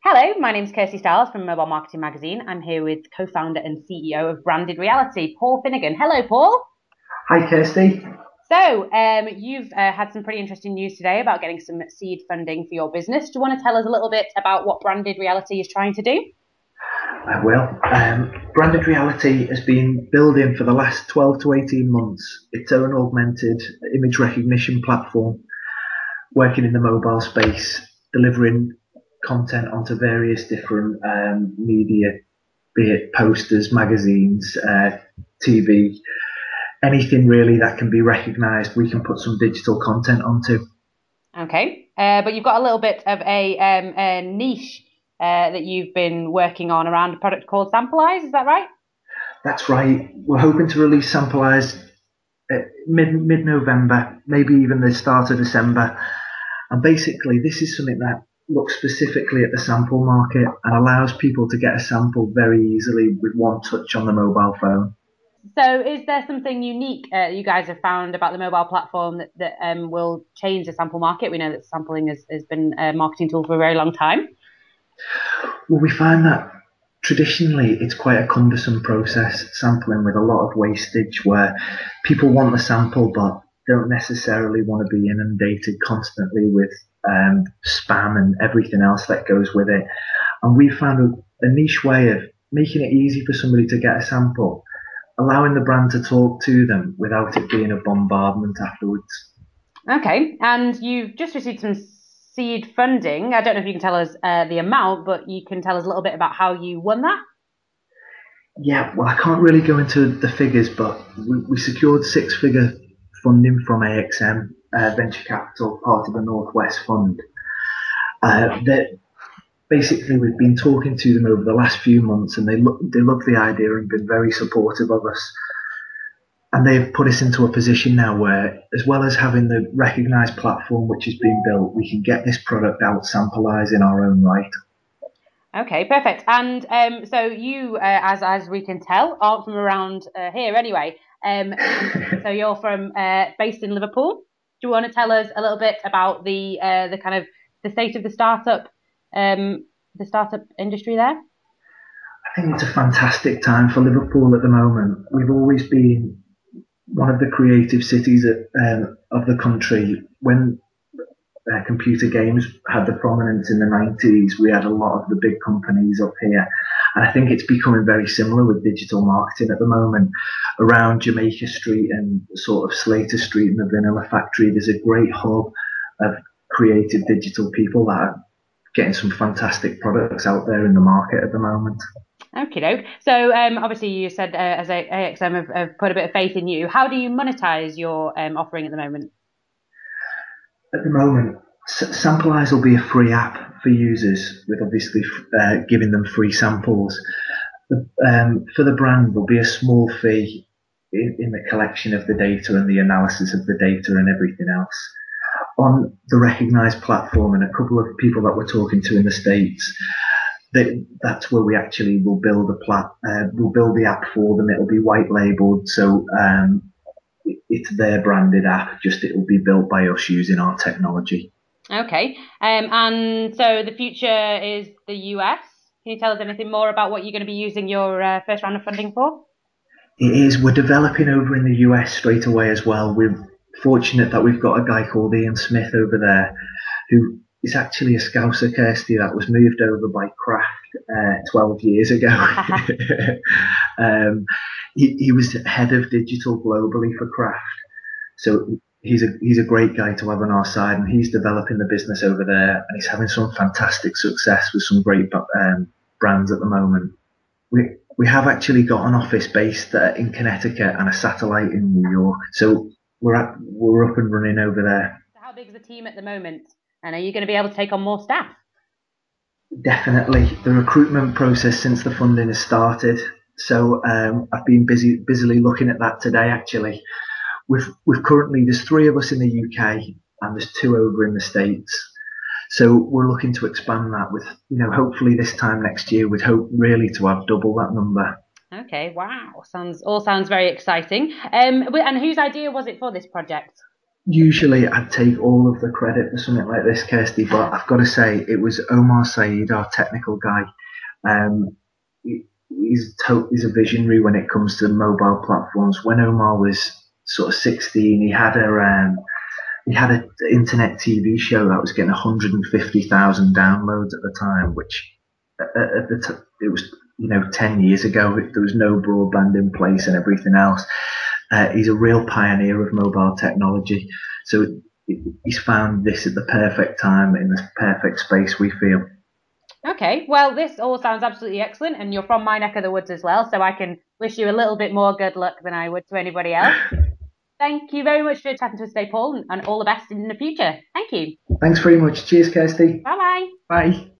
Hello, my name's Kirsty Stiles from Mobile Marketing Magazine. I'm here with co-founder and CEO of Branded Reality, Paul Finnegan. Hello, Paul. Hi, Kirsty. You've had some pretty interesting news today about getting some seed funding for your business. Do you want to tell us a little bit about what Branded Reality is trying to do? I will. Branded Reality has been building for the last 12 to 18 months its own augmented image recognition platform, working in the mobile space, delivering content onto various different media, be it posters, magazines, TV, anything really that can be recognised, we can put some digital content onto. Okay, but you've got a little bit of a niche that you've been working on around a product called Samplize. Is that right? That's right. We're hoping to release Samplize mid November, maybe even the start of December. And basically, this is something that looks specifically at the sample market and allows people to get a sample very easily with one touch on the mobile phone. So, is there something unique you guys have found about the mobile platform that will change the sample market? We know that sampling has been a marketing tool for a very long time. Well, we find that traditionally it's quite a cumbersome process, sampling with a lot of wastage where people want the sample but don't necessarily want to be inundated constantly with spam and everything else that goes with it. And we found a niche way of making it easy for somebody to get a sample, allowing the brand to talk to them without it being a bombardment afterwards. Okay, and you've just received some seed funding. I don't know if you can tell us the amount, but you can tell us a little bit about how you won that. Yeah, well, I can't really go into the figures, but we secured six-figure funding from AXM Venture Capital, part of the Northwest Fund. That basically we've been talking to them over the last few months, and they love the idea and been very supportive of us. And they've put us into a position now where, as well as having the recognised platform which has been built, we can get this product out Samplize in our own right. Okay, perfect. And so you, as we can tell, aren't from around here anyway. So you're from based in Liverpool. Do you want to tell us a little bit about the kind of the state of the startup industry there? I think it's a fantastic time for Liverpool at the moment. We've always been one of the creative cities of the country. When computer games had the prominence in the 90s, we had a lot of the big companies up here. And I think it's becoming very similar with digital marketing at the moment. Around Jamaica Street and sort of Slater Street and the Vanilla Factory, there's a great hub of creative digital people that are getting some fantastic products out there in the market at the moment. Okay, doke. So obviously you said as AXM have put a bit of faith in you. How do you monetize your offering at the moment? At the moment, Samplize will be a free app for users, with obviously giving them free samples. For the brand, there'll be a small fee in the collection of the data and the analysis of the data and everything else. On the recognised platform, and a couple of people that we're talking to in the States, that's where we actually will build we'll build the app for them. It'll be white labelled, so it's their branded app. Just it will be built by us using our technology. Okay. And so the future is the US. Can you tell us anything more about what you're going to be using your first round of funding for? It is. We're developing over in the US straight away as well. We're fortunate that we've got a guy called Ian Smith over there who is actually a Scouser, Kirsty, that was moved over by Kraft 12 years ago. He was head of digital globally for Kraft. So he's a great guy to have on our side, and he's developing the business over there, and he's having some fantastic success with some great brands at the moment. We have actually got an office based in Connecticut and a satellite in New York, so we're up and running over there. So how big is the team at the moment? And are you going to be able to take on more staff? Definitely, the recruitment process since the funding has started. So I've been busily looking at that today. Actually, we've currently there's three of us in the UK and there's two over in the States. So we're looking to expand that with, hopefully this time next year, we'd hope really to have double that number. Okay, wow, sounds very exciting. And whose idea was it for this project? Usually I'd take all of the credit for something like this, Kirsty, but I've got to say it was Omar Saeed, our technical guy. Um, he's a visionary when it comes to mobile platforms. When Omar was sort of 16, he had an internet TV show that was getting 150,000 downloads at the time, which it was 10 years ago. There was no broadband in place and everything else. He's a real pioneer of mobile technology. So he's found this at the perfect time in the perfect space, we feel. Okay, well, this all sounds absolutely excellent, and you're from my neck of the woods as well, so I can wish you a little bit more good luck than I would to anybody else. Thank you very much for chatting to us today, Paul, and all the best in the future. Thank you. Thanks very much. Cheers, Kirsty. Bye bye. Bye.